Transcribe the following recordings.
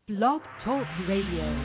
Blog Talk Radio.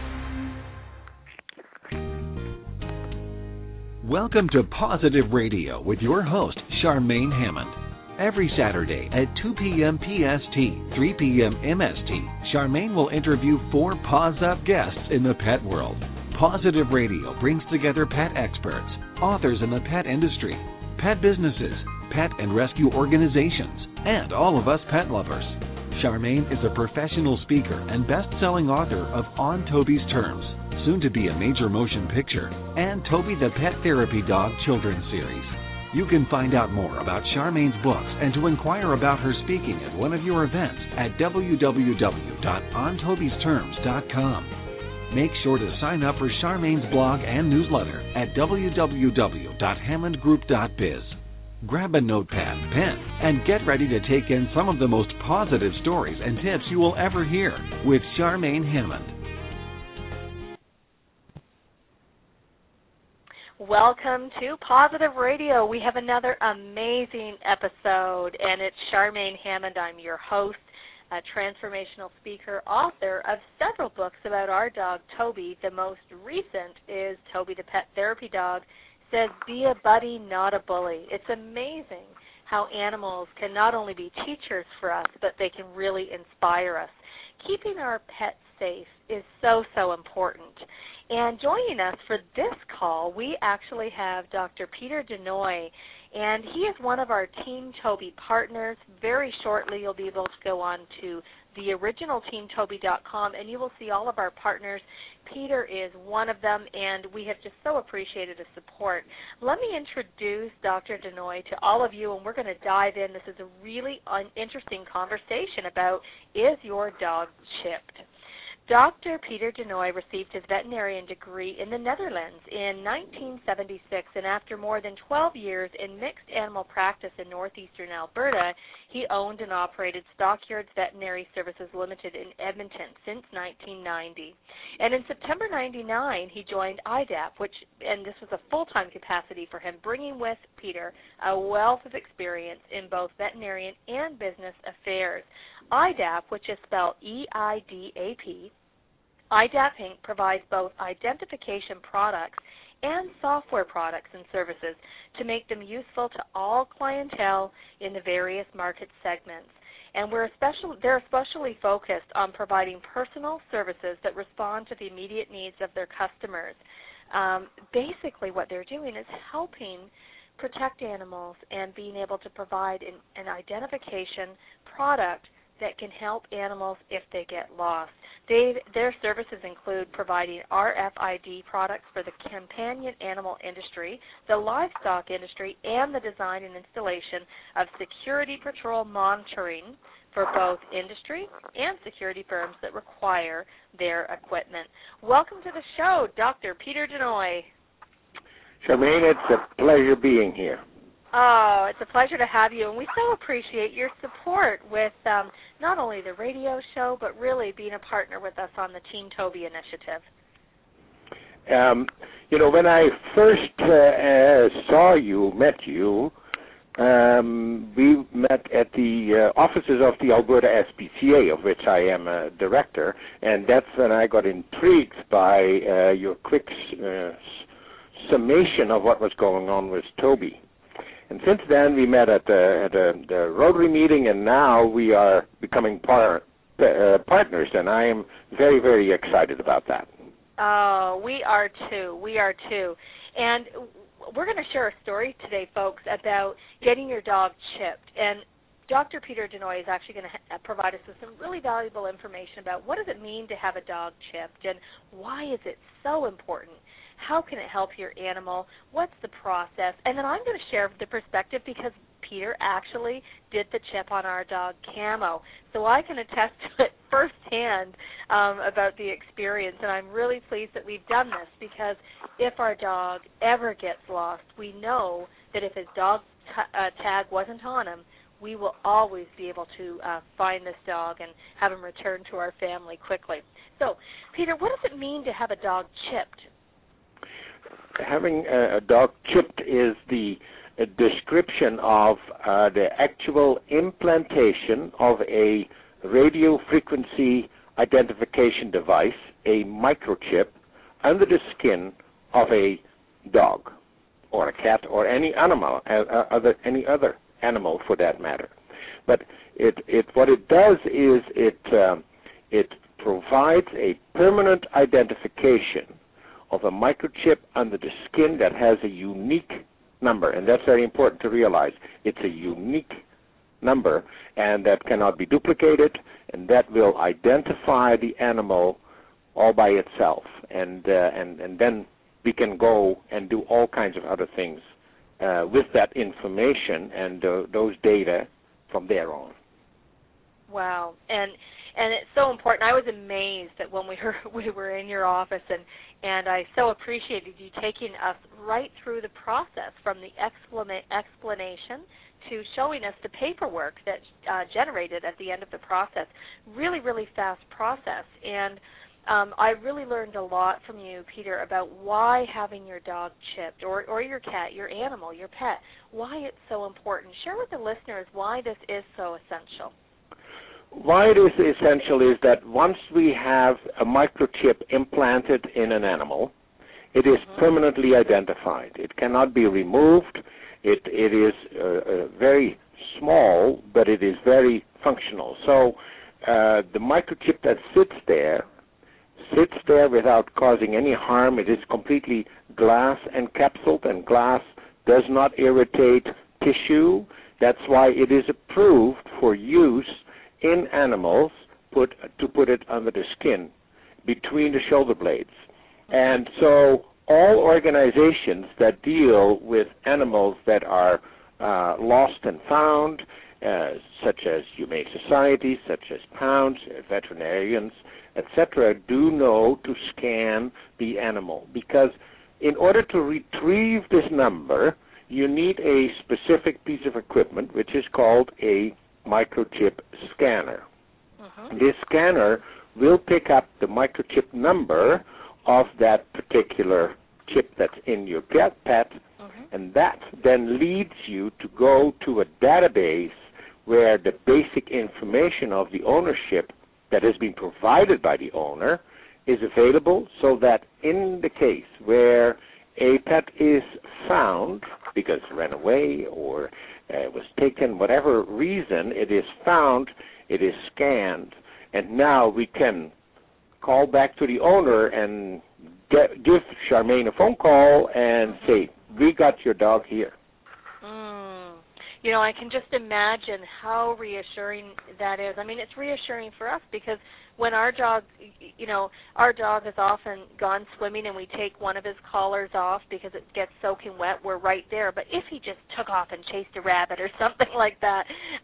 Welcome to Positive Radio with your host, Charmaine Hammond. Every Saturday at 2 p.m. PST, 3 p.m. MST, Charmaine will interview 4 Paws Up guests in the pet world. Positive Radio brings together pet experts, authors in the pet industry, pet businesses, pet and rescue organizations, and all of us pet lovers. Charmaine is a professional speaker and best-selling author of On Toby's Terms, soon to be a major motion picture, and Toby the Pet Therapy Dog children's series. You can find out more about Charmaine's books and to inquire about her speaking at one of your events at www.ontobysterms.com. Make sure to sign up for Charmaine's blog and newsletter at www.hammondgroup.biz. Grab a notepad, pen, and get ready to take in some of the most positive stories and tips you will ever hear with Charmaine Hammond. Welcome to Positive Radio. We have another amazing episode, and it's Charmaine Hammond. I'm your host, a transformational speaker, author of several books about our dog, Toby. The most recent is Toby the Pet Therapy Dog, says, be a buddy, not a bully. It's amazing how animals can not only be teachers for us, but they can really inspire us. Keeping our pets safe is so, so important. And joining us for this call, we actually have Dr. Peter Denoy, and he is one of our Team Toby partners. Very shortly, you'll be able to go on to the original TeamToby.com, and you will see all of our partners. Peter is one of them, and we have just so appreciated his support. Let me introduce Dr. Denoy to all of you, and we're going to dive in. This is a really interesting conversation about, is your dog chipped? Dr. Peter Denoy received his veterinarian degree in the Netherlands in 1976, and after more than 12 years in mixed animal practice in northeastern Alberta, he owned and operated Stockyards Veterinary Services Limited in Edmonton since 1990. And in September 1999, he joined IDAP, and this was a full-time capacity for him, bringing with Peter a wealth of experience in both veterinarian and business affairs. IDAP, which is spelled EIDAP, IDAP Inc. provides both identification products and software products and services to make them useful to all clientele in the various market segments. And they're especially focused on providing personal services that respond to the immediate needs of their customers. Basically, what they're doing is helping protect animals and being able to provide an identification product that can help animals if they get lost. Their services include providing RFID products for the companion animal industry, the livestock industry, and the design and installation of security patrol monitoring for both industry and security firms that require their equipment. Welcome to the show, Dr. Peter Denoy. Charmaine, it's a pleasure being here. Oh, it's a pleasure to have you, and we so appreciate your support with not only the radio show, but really being a partner with us on the Team Toby initiative. When I first met you, we met at the offices of the Alberta SPCA, of which I am a director, and that's when I got intrigued by your quick summation of what was going on with Toby. And since then, we met at the Rotary meeting, and now we are becoming partners, and I am very, very excited about that. Oh, we are too. We are too. And we're going to share a story today, folks, about getting your dog chipped. And Dr. Peter Denoy is actually going to provide us with some really valuable information about what does it mean to have a dog chipped, and why is it so important? How can it help your animal? What's the process? And then I'm going to share the perspective because Peter actually did the chip on our dog, Camo. So I can attest to it firsthand about the experience, and I'm really pleased that we've done this because if our dog ever gets lost, we know that if his dog tag wasn't on him, we will always be able to find this dog and have him return to our family quickly. So, Peter, what does it mean to have a dog chipped? Having a dog chipped is the description of the actual implantation of a radio frequency identification device, a microchip, under the skin of a dog or a cat or any animal, any other animal for that matter. But what it does is it provides a permanent identification of a microchip under the skin that has a unique number, and that's very important to realize. It's a unique number, and that cannot be duplicated, and that will identify the animal all by itself, and then we can go and do all kinds of other things with that information and those data from there on. Wow, and it's so important. I was amazed that when we were in your office, and I so appreciated you taking us right through the process, from the explanation to showing us the paperwork that generated at the end of the process. Really, really fast process. And I really learned a lot from you, Peter, about why having your dog chipped, or your cat, your animal, your pet, why it's so important. Share with the listeners why this is so essential. Why it is essential is that once we have a microchip implanted in an animal, it is permanently identified. It cannot be removed. It is very small, but it is very functional. So the microchip that sits there without causing any harm. It is completely glass encapsulated, and glass does not irritate tissue. That's why it is approved for use in animals to put it under the skin, between the shoulder blades. And so all organizations that deal with animals that are lost and found, such as humane societies, such as pounds, veterinarians, etc., do know to scan the animal, because in order to retrieve this number, you need a specific piece of equipment, which is called a microchip scanner. This scanner will pick up the microchip number of that particular chip that's in your pet, and that then leads you to go to a database where the basic information of the ownership that has been provided by the owner is available, so that in the case where a pet is found because it ran away or was taken, whatever reason, it is found, it is scanned, and now we can call back to the owner and give Charmaine a phone call and say, we got your dog here. You know, I can just imagine how reassuring that is. I mean, it's reassuring for us because when our dog has often gone swimming and we take one of his collars off because it gets soaking wet, we're right there. But if he just took off and chased a rabbit or something like that,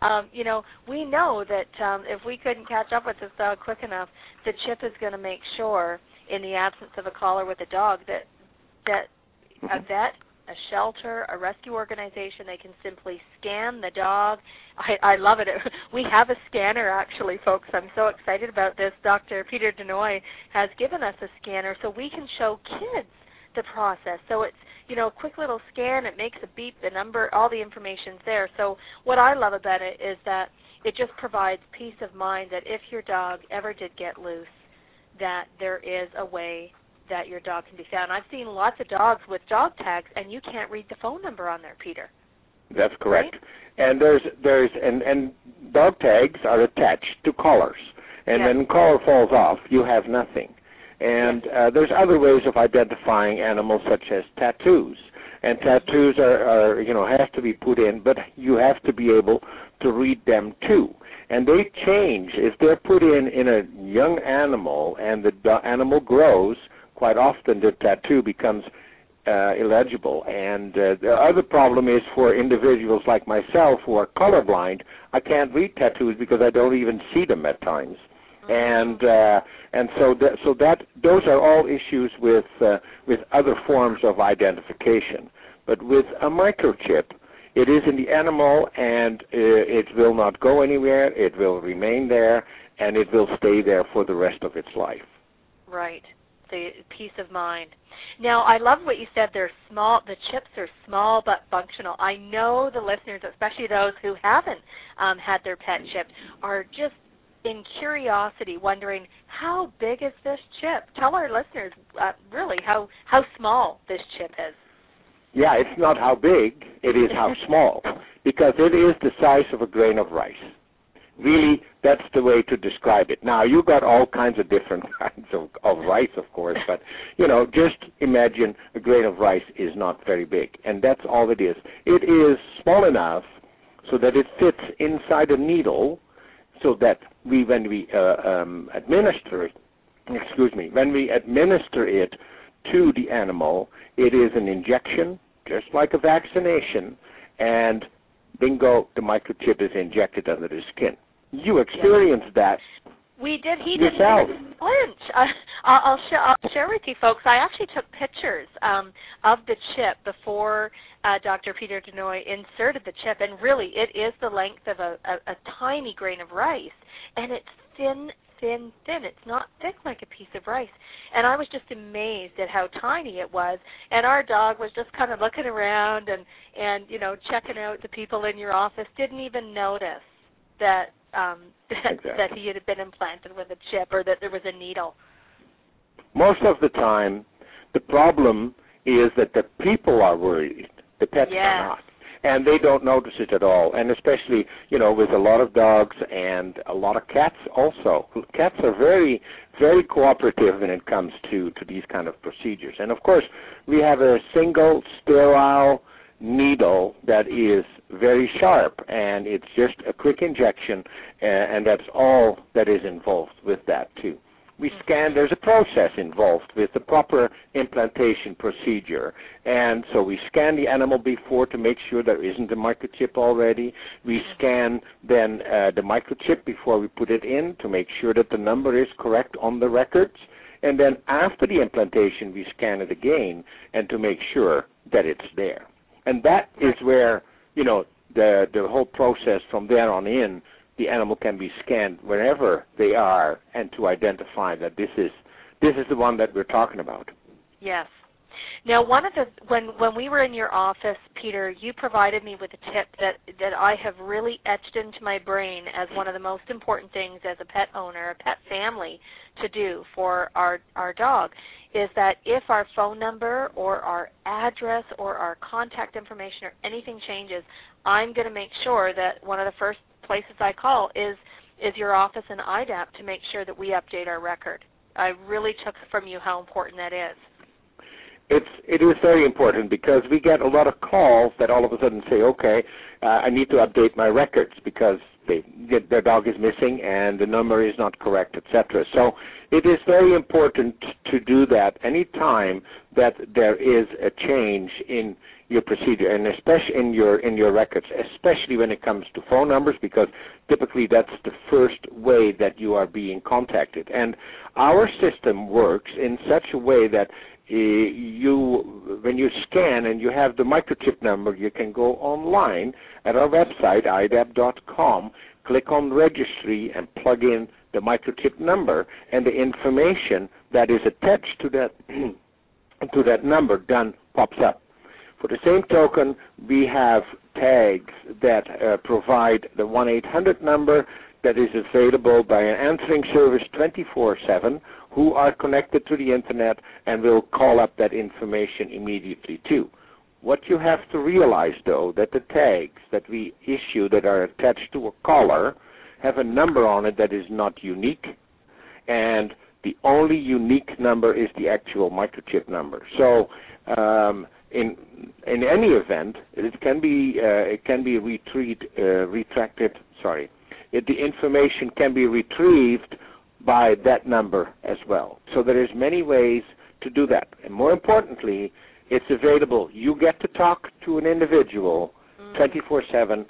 we know that if we couldn't catch up with this dog quick enough, the chip is going to make sure, in the absence of a collar with a dog, that a vet, a shelter, a rescue organization, they can simply scan the dog. I love it. We have a scanner, actually, folks. I'm so excited about this. Dr. Peter Denoy has given us a scanner so we can show kids the process. So it's, a quick little scan. It makes a beep, the number, all the information's there. So what I love about it is that it just provides peace of mind that if your dog ever did get loose, that there is a way that your dog can be found. I've seen lots of dogs with dog tags, and you can't read the phone number on there, Peter. That's correct. Right? And there's dog tags are attached to collars, and when the collar falls off, you have nothing. And there's other ways of identifying animals, such as tattoos. And tattoos are have to be put in, but you have to be able to read them too. And they change if they're put in a young animal and the animal grows. Quite often the tattoo becomes illegible. And the other problem is for individuals like myself who are colorblind, I can't read tattoos because I don't even see them at times. And so those are all issues with other forms of identification. But with a microchip, it is in the animal, and it will not go anywhere. It will remain there, and it will stay there for the rest of its life. Right. The peace of mind. Now, I love what you said. They're small. The chips are small but functional. I know the listeners, especially those who haven't had their pet chipped, are just in curiosity, wondering, how big is this chip? Tell our listeners, really, how small this chip is. Yeah, it's not how big, it is how small, because it is the size of a grain of rice. Really, that's the way to describe it. Now, you got all kinds of different kinds of rice, of course, but, just imagine a grain of rice is not very big, and that's all it is. It is small enough so that it fits inside a needle, so that when we administer it to the animal, it is an injection, just like a vaccination, and bingo, the microchip is injected under the skin. You experienced that. We did. He yourself. did flinch. I'll share with you, folks. I actually took pictures of the chip before Dr. Peter Denoy inserted the chip, and really, it is the length of a tiny grain of rice, and it's thin. It's not thick like a piece of rice. And I was just amazed at how tiny it was. And our dog was just kind of looking around and checking out the people in your office. Didn't even notice that that he had been implanted with a chip or that there was a needle. Most of the time, the problem is that the people are worried. The pets are not. And they don't notice it at all. And especially, with a lot of dogs and a lot of cats also. Cats are very, very cooperative when it comes to these kind of procedures. And, of course, we have a single sterile needle that is very sharp, and it's just a quick injection, and that's all that is involved with that, too. We scan, there's a process involved with the proper implantation procedure. And so we scan the animal before to make sure there isn't a microchip already. We scan then the microchip before we put it in to make sure that the number is correct on the records. And then after the implantation, we scan it again and to make sure that it's there. And that is where, the whole process from there on in, the animal can be scanned wherever they are, and to identify that this is the one that we're talking about. Yes. Now, when we were in your office, Peter, you provided me with a tip that I have really etched into my brain as one of the most important things as a pet owner, a pet family, to do for our dog, is that if our phone number or our address or our contact information or anything changes, I'm going to make sure that one of the first places I call is your office in IDAP to make sure that we update our record. I really took from you how important that is. It is very important because we get a lot of calls that all of a sudden say, okay, I need to update my records because their dog is missing and the number is not correct, etc. So it is very important to do that any time that there is a change in your procedure, and especially in your records, especially when it comes to phone numbers, because typically that's the first way that you are being contacted. And our system works in such a way that when you scan and you have the microchip number, you can go online at our website, idap.com, click on registry, and plug in the microchip number, and the information that is attached to that number then pops up. For the same token, we have tags that provide the 1-800 number that is available by an answering service 24/7 who are connected to the Internet and will call up that information immediately too. What you have to realize, though, that the tags that we issue that are attached to a caller have a number on it that is not unique, and the only unique number is the actual microchip number. So in any event, it can be retracted. Sorry, the information can be retrieved by that number as well. So there is many ways to do that, and more importantly, it's available. You get to talk to an individual 24/7,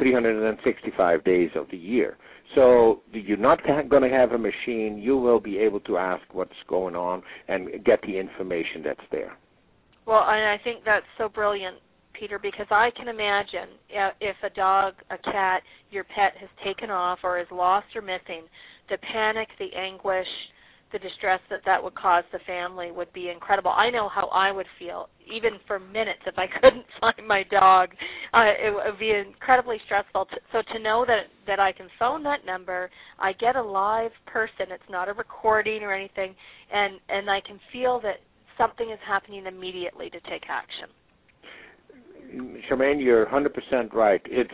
365 days of the year. So you're not going to have a machine. You will be able to ask what's going on and get the information that's there. Well, and I think that's so brilliant, Peter, because I can imagine if a dog, a cat, your pet has taken off or is lost or missing, the panic, the anguish, the distress that would cause the family would be incredible. I know how I would feel, even for minutes, if I couldn't find my dog. It would be incredibly stressful. So to know that I can phone that number, I get a live person, it's not a recording or anything, and I can feel that something is happening immediately to take action. Charmaine, you're 100% right. It's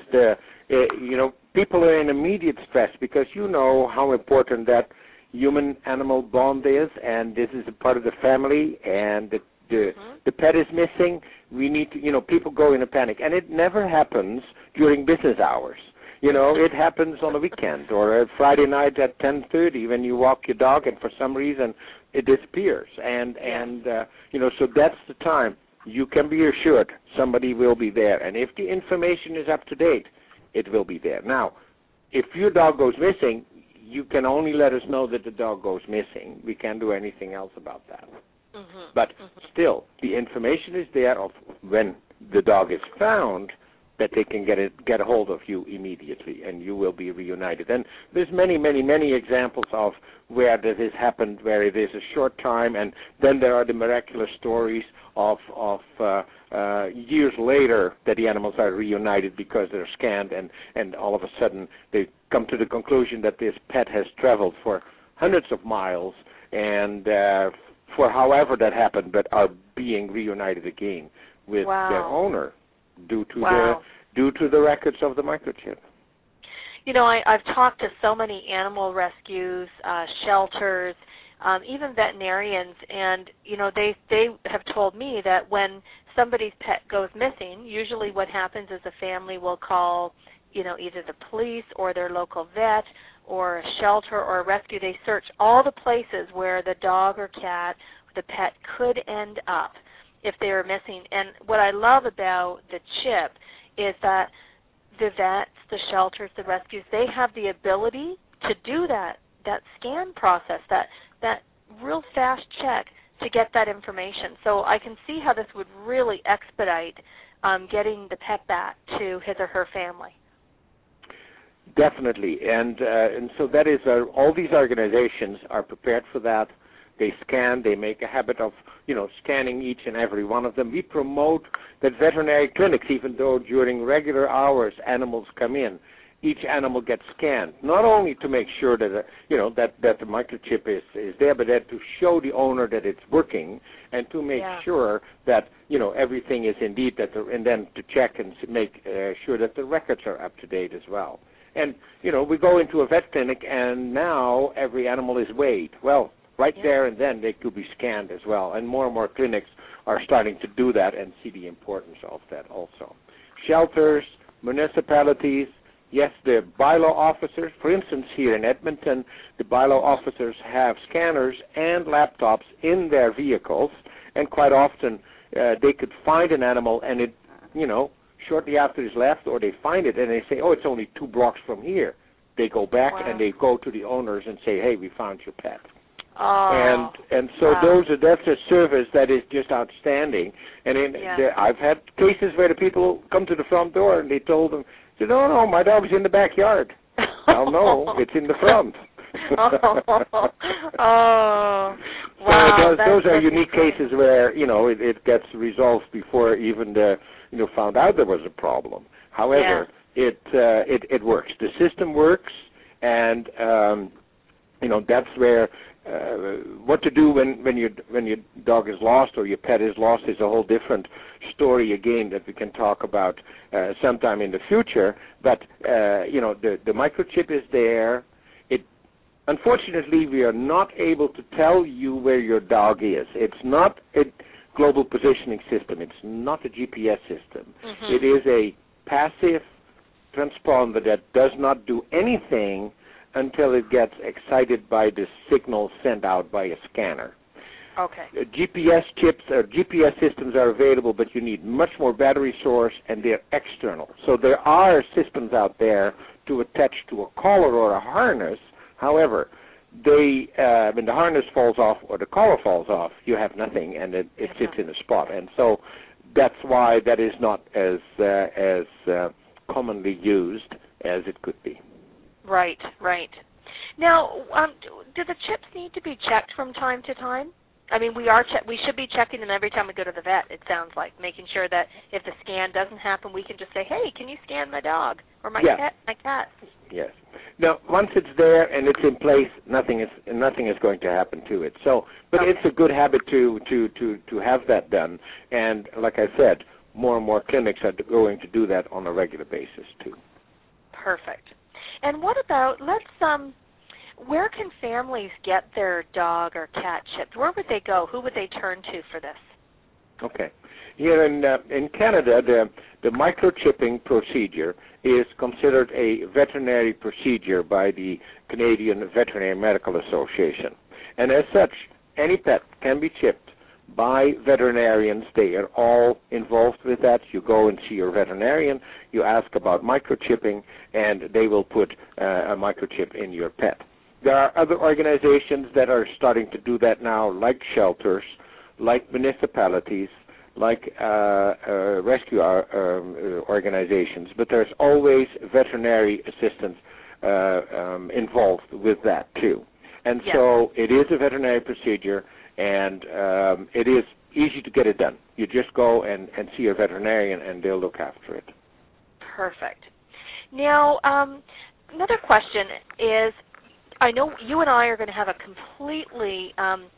people are in immediate stress because you know how important that human-animal bond is, and this is a part of the family, and the pet is missing. We need to, people go in a panic, and it never happens during business hours. It happens on a weekend or a Friday night at 10:30 when you walk your dog, and for some reason it disappears, and so that's the time. You can be assured somebody will be there, and if the information is up to date, it will be there. Now, if your dog goes missing, you can only let us know that the dog goes missing. We can't do anything else about that. But still, the information is there of when the dog is found, that they can get a hold of you immediately, and you will be reunited. And there's many, many, many examples of where this has happened, where it is a short time, and then there are the miraculous stories of years later that the animals are reunited because they're scanned, and all of a sudden they come to the conclusion that this pet has traveled for hundreds of miles, and for however that happened, but are being reunited again with their owner due to the records of the microchip. I've talked to so many animal rescues, shelters, even veterinarians, and they have told me that when somebody's pet goes missing, usually what happens is the family will call either the police or their local vet or a shelter or a rescue. They search all the places where the dog or cat, the pet could end up if they were missing. And what I love about the chip is that the vets, the shelters, the rescues, they have the ability to do that scan process, that real fast check to get that information. So I can see how this would really expedite getting the pet back to his or her family. Definitely, and so that is all these organizations are prepared for that. They scan. They make a habit of scanning each and every one of them. We promote that veterinary clinics, even though during regular hours animals come in. Each animal gets scanned, not only to make sure that that the microchip is there, but that to show the owner that it's working, and to make sure that everything is indeed and then to check and make sure that the records are up to date as well. And we go into a vet clinic, and now every animal is weighed. Well, right there and then they could be scanned as well, and more clinics are starting to do that and see the importance of that also. Shelters, municipalities. Yes, the bylaw officers, for instance, here in Edmonton, the bylaw officers have scanners and laptops in their vehicles, and quite often they could find an animal, and it, shortly after it's left, or they find it and they say, oh, it's only 2 blocks from here. They go back and they go to the owners and say, hey, we found your pet. Oh, and so that's a service that is just outstanding. And I've had cases where the people come to the front door and they told them, no, my dog's in the backyard. Well, no, it's in the front. Wow. So those are unique cases where, it gets resolved before even found out there was a problem. However, it works. The system works, and that's where what to do when your dog is lost or your pet is lost is a whole different story again that we can talk about sometime in the future. But the microchip is there. Unfortunately, we are not able to tell you where your dog is. It's not a global positioning system. It's not a GPS system. It is a passive transponder that does not do anything until it gets excited by the signal sent out by a scanner. Okay. GPS chips or GPS systems are available, but you need much more battery source, and they're external. So there are systems out there to attach to a collar or a harness. However, when the harness falls off or the collar falls off, you have nothing, and it sits in a spot. And so that's why that is not as commonly used as it could be. Right. Now, do the chips need to be checked from time to time? I mean, we should be checking them every time we go to the vet, it sounds like, making sure that if the scan doesn't happen, we can just say, hey, can you scan my dog or my cat? Yes. Now, once it's there and it's in place, nothing is going to happen to it. So, but it's a good habit to have that done. And like I said, more and more clinics are going to do that on a regular basis too. Perfect. And what about where can families get their dog or cat chipped? Where would they go? Who would they turn to for this? Okay. Here in Canada, the microchipping procedure is considered a veterinary procedure by the Canadian Veterinary Medical Association. And as such, any pet can be chipped by veterinarians. They are all involved with that. You go and see your veterinarian, you ask about microchipping, and they will put a microchip in your pet. There are other organizations that are starting to do that now, like shelters, like municipalities, like rescue organizations, but there's always veterinary assistance involved with that too. And so it is a veterinary procedure, and it is easy to get it done. You just go and see your veterinarian, and they'll look after it. Perfect. Now, another question is, I know you and I are going to have a completely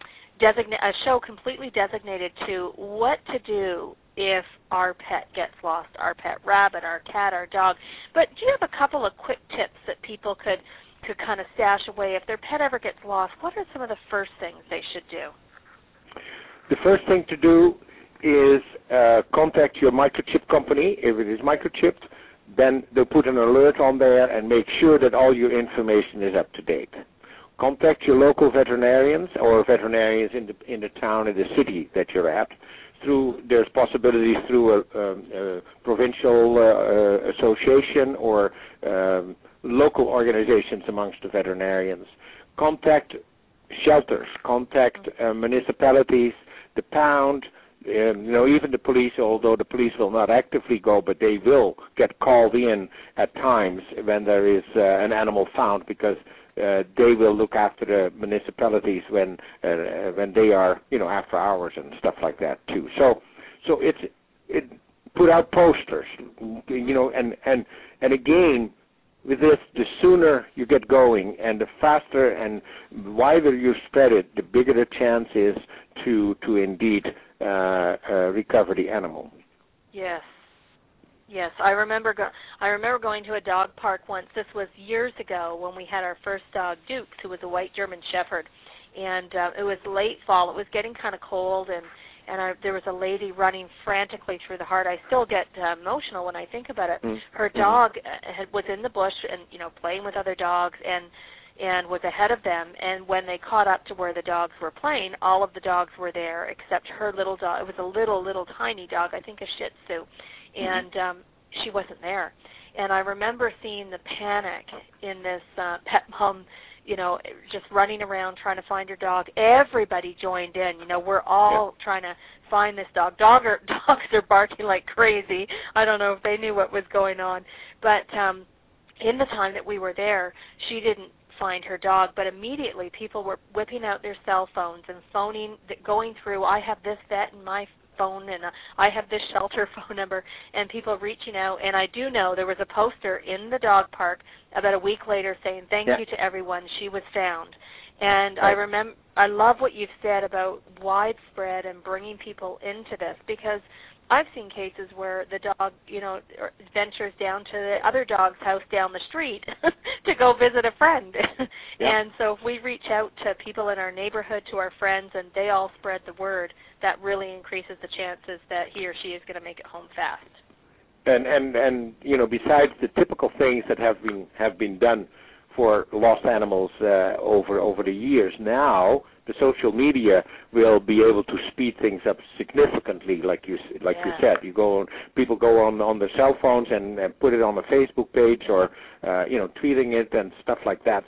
a show completely designated to what to do if our pet gets lost, our pet rabbit, our cat, our dog. But do you have a couple of quick tips that people could kind of stash away if their pet ever gets lost? What are some of the first things they should do? The first thing to do is contact your microchip company. If it is microchipped, then they'll put an alert on there and make sure that all your information is up to date. Contact your local veterinarians or veterinarians in the town or the city that you're at. There's possibilities through a provincial association or local organizations amongst the veterinarians. Contact shelters, contact municipalities, the pound, even the police, although the police will not actively go, but they will get called in at times when there is an animal found, because they will look after the municipalities when they are, after hours and stuff like that too. So it put out posters, and again, with this, the sooner you get going and the faster and wider you spread it, the bigger the chance is to indeed recover the animal. Yes. Yes, I remember going to a dog park once. This was years ago when we had our first dog, Dukes, who was a white German Shepherd, and it was late fall. It was getting kind of cold, and there was a lady running frantically through the heart. I still get emotional when I think about it. Her dog was in the bush and playing with other dogs and was ahead of them. And when they caught up to where the dogs were playing, all of the dogs were there except her little dog. It was a little tiny dog, I think a Shih Tzu, and she wasn't there. And I remember seeing the panic in this pet mom, just running around trying to find her dog. Everybody joined in. We're all trying to find this dog. Dogs are barking like crazy. I don't know if they knew what was going on. But in the time that we were there, she didn't find her dog, but immediately people were whipping out their cell phones and going through, I have this vet in my phone, and I have this shelter phone number, and people reaching out. And I do know there was a poster in the dog park about a week later saying, thank you to everyone, she was found. And I love what you've said about widespread and bringing people into this, because I've seen cases where the dog, ventures down to the other dog's house down the street to go visit a friend. And so if we reach out to people in our neighborhood, to our friends, and they all spread the word, that really increases the chances that he or she is going to make it home fast. And besides the typical things that have been done for lost animals over the years, now the social media will be able to speed things up significantly, like you said. People go on their cell phones and put it on a Facebook page or tweeting it and stuff like that.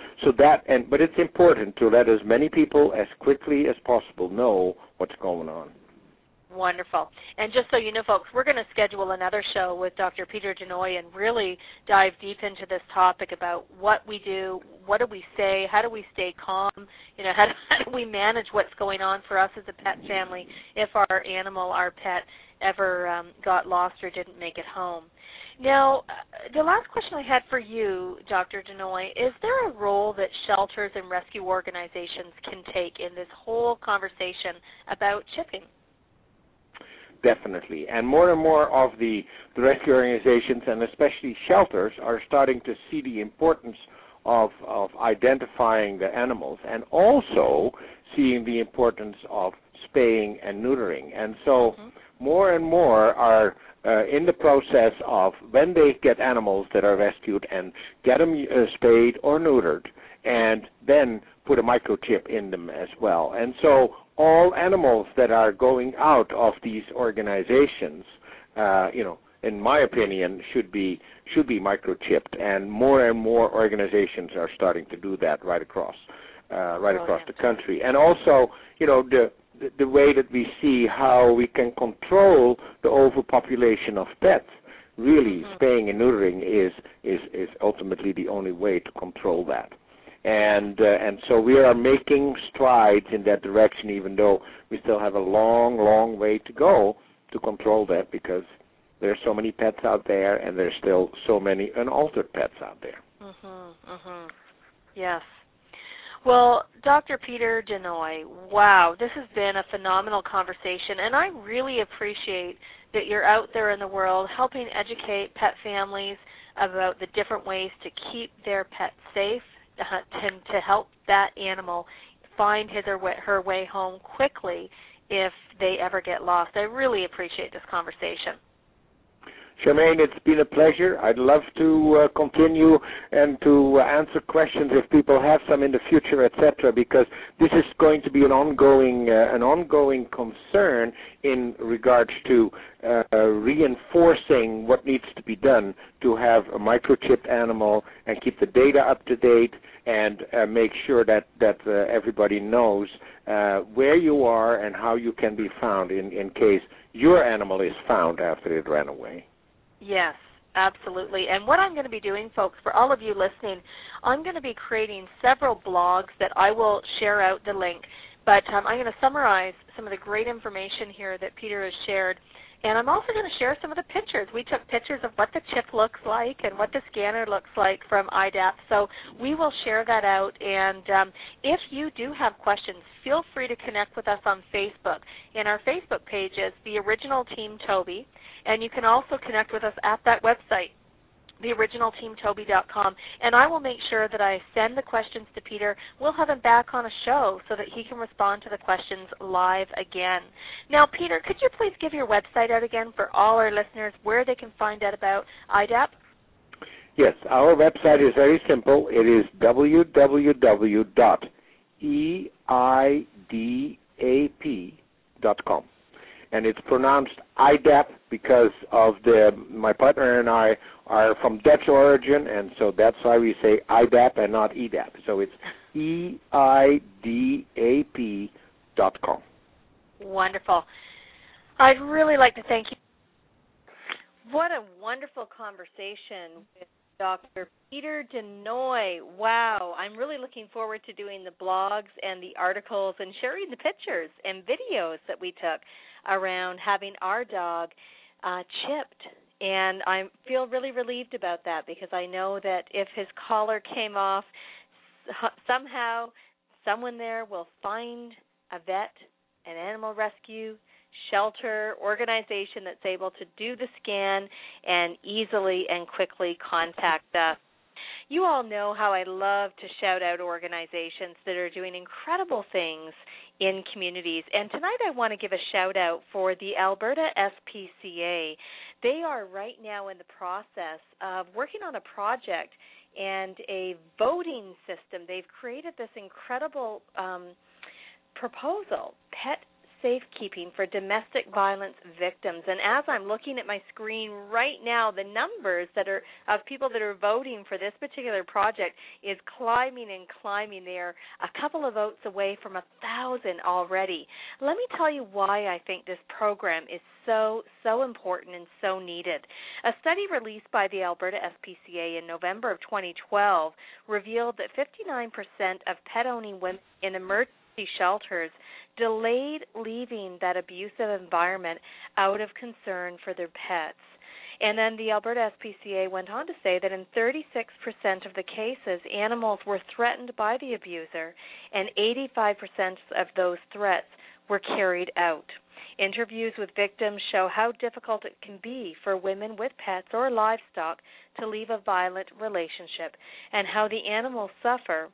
But it's important to let as many people as quickly as possible know what's going on. Wonderful. And just so you know, folks, we're going to schedule another show with Dr. Peter Denoy and really dive deep into this topic about what we do, what do we say, how do we stay calm, how do we manage what's going on for us as a pet family if our animal, our pet, ever got lost or didn't make it home. Now, the last question I had for you, Dr. Denoy, is there a role that shelters and rescue organizations can take in this whole conversation about chipping? Definitely. And more of the rescue organizations and especially shelters are starting to see the importance of identifying the animals and also seeing the importance of spaying and neutering. And so more and more are in the process of when they get animals that are rescued and get them spayed or neutered and then put a microchip in them as well. And so all animals that are going out of these organizations, in my opinion, should be microchipped, and more organizations are starting to do that right across the country. And also, the way that we see how we can control the overpopulation of pets. Really, spaying and neutering is ultimately the only way to control that. And so we are making strides in that direction, even though we still have a long way to go to control that, because there's so many pets out there and there's still so many unaltered pets out there. Yes. Well, Dr. Peter Denoy, wow, this has been a phenomenal conversation, and I really appreciate that you're out there in the world helping educate pet families about the different ways to keep their pets safe, to help that animal find his or her way home quickly if they ever get lost. I really appreciate this conversation. Charmaine, it's been a pleasure. I'd love to continue and to answer questions if people have some in the future, etc., because this is going to be an ongoing concern in regards to reinforcing what needs to be done to have a microchipped animal and keep the data up to date and make sure that everybody knows where you are and how you can be found in case your animal is found after it ran away. Yes, absolutely. And what I'm going to be doing, folks, for all of you listening, I'm going to be creating several blogs that I will share out the link. But I'm going to summarize some of the great information here that Peter has shared. And I'm also going to share some of the pictures. We took pictures of what the chip looks like and what the scanner looks like from IDAP. So we will share that out. And if you do have questions, feel free to connect with us on Facebook. And our Facebook page is The Original Team Toby. And you can also connect with us at that website, theoriginalteamtoby.com, and I will make sure that I send the questions to Peter. We'll have him back on a show so that he can respond to the questions live again. Now, Peter, could you please give your website out again for all our listeners where they can find out about IDAP? Yes, our website is very simple. It is www.eidap.com. And it's pronounced IDAP because of my partner and I are from Dutch origin, and so that's why we say IDAP and not EDAP. So it's EIDAP.com. Wonderful. I'd really like to thank you. What a wonderful conversation with Dr. Peter Denoy. Wow, I'm really looking forward to doing the blogs and the articles and sharing the pictures and videos that we took around having our dog chipped. And I feel really relieved about that because I know that if his collar came off, somehow someone there will find a vet, an animal rescue, shelter, organization that's able to do the scan and easily and quickly contact us. You all know how I love to shout out organizations that are doing incredible things in communities. And tonight I want to give a shout out for the Alberta SPCA. They are right now in the process of working on a project and a voting system. They've created this incredible proposal, Pet safekeeping for domestic violence victims. And as I'm looking at my screen right now, the numbers that are of people that are voting for this particular project is climbing and climbing. They are a couple of votes away from 1,000 already. Let me tell you why I think this program is so important and so needed. A study released by the Alberta SPCA in November of 2012 revealed that 59% of pet-owning women in emergency shelters delayed leaving that abusive environment out of concern for their pets. And then the Alberta SPCA went on to say that in 36% of the cases, animals were threatened by the abuser, and 85% of those threats were carried out. Interviews with victims show how difficult it can be for women with pets or livestock to leave a violent relationship, and how the animals suffer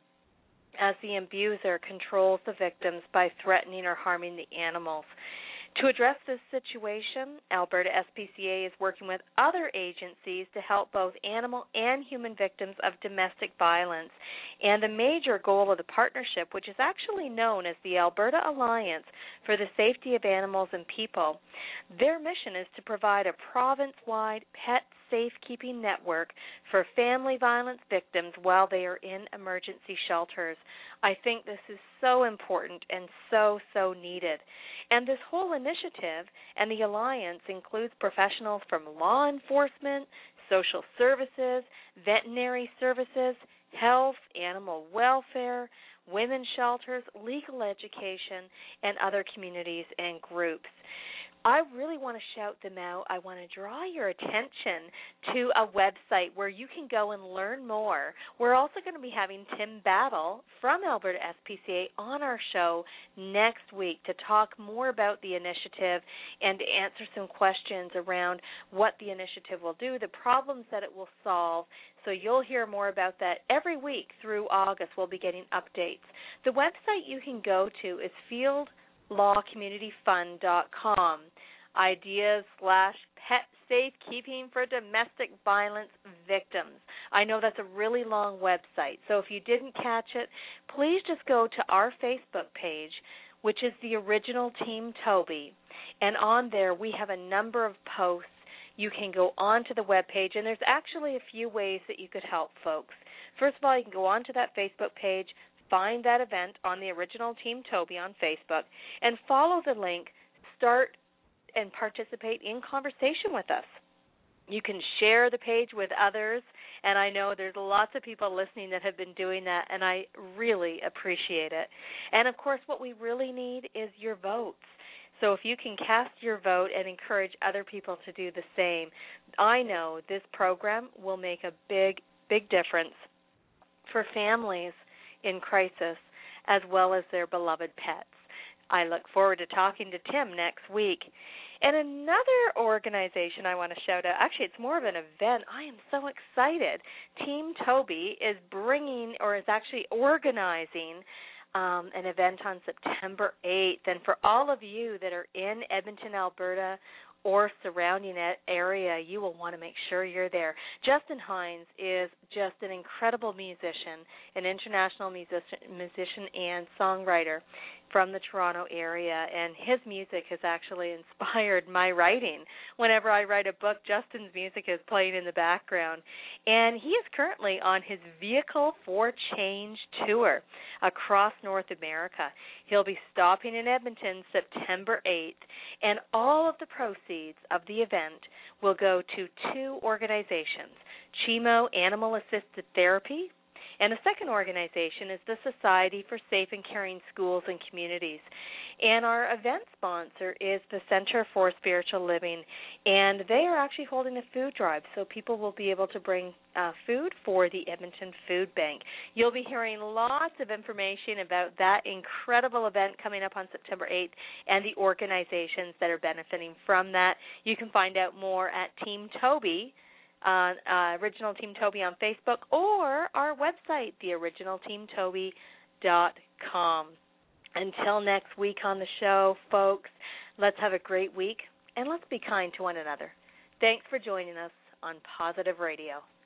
as the abuser controls the victims by threatening or harming the animals. To address this situation, Alberta SPCA is working with other agencies to help both animal and human victims of domestic violence. And the major goal of the partnership, which is actually known as the Alberta Alliance for the Safety of Animals and People, their mission is to provide a province-wide pet safekeeping network for family violence victims while they are in emergency shelters. I think this is so important and so needed. And this whole initiative and the alliance includes professionals from law enforcement, social services, veterinary services, health, animal welfare, women's shelters, legal education, and other communities and groups. I really want to shout them out. I want to draw your attention to a website where you can go and learn more. We're also going to be having Tim Battle from Alberta SPCA on our show next week to talk more about the initiative and to answer some questions around what the initiative will do, the problems that it will solve. So you'll hear more about that every week through August. We'll be getting updates. The website you can go to is fieldlawcommunityfund.com. Ideas/pet safekeeping for domestic violence victims. I know that's a really long website, so if you didn't catch it, please just go to our Facebook page, which is the original Team Toby, and on there we have a number of posts. You can go onto the webpage, and there's actually a few ways that you could help folks. First of all, you can go onto that Facebook page, find that event on the original Team Toby on Facebook, and follow the link, start and participate in conversation with us. You can share the page with others, and I know there's lots of people listening that have been doing that, and I really appreciate it. And, of course, what we really need is your votes. So if you can cast your vote and encourage other people to do the same, I know this program will make a big difference for families in crisis as well as their beloved pets. I look forward to talking to Tim next week. And another organization I want to shout out, actually it's more of an event. I am so excited. Team Toby is actually organizing an event on September 8th. And for all of you that are in Edmonton, Alberta, or surrounding area, you will want to make sure you're there. Justin Hines is just an incredible musician, an international musician and songwriter from the Toronto area, and his music has actually inspired my writing. Whenever I write a book, Justin's music is playing in the background, and he is currently on his Vehicle for Change tour across North America. He'll be stopping in Edmonton September 8th, and all of the proceeds of the event will go to two organizations, Chimo Animal Assisted Therapy, and the second organization is the Society for Safe and Caring Schools and Communities. And our event sponsor is the Center for Spiritual Living, and they are actually holding a food drive, so people will be able to bring food for the Edmonton Food Bank. You'll be hearing lots of information about that incredible event coming up on September 8th and the organizations that are benefiting from that. You can find out more at Team Toby, Original Team Toby on Facebook, or our website, theoriginalteamtoby.com. Until next week on the show, folks, let's have a great week, and let's be kind to one another. Thanks for joining us on Positive Radio.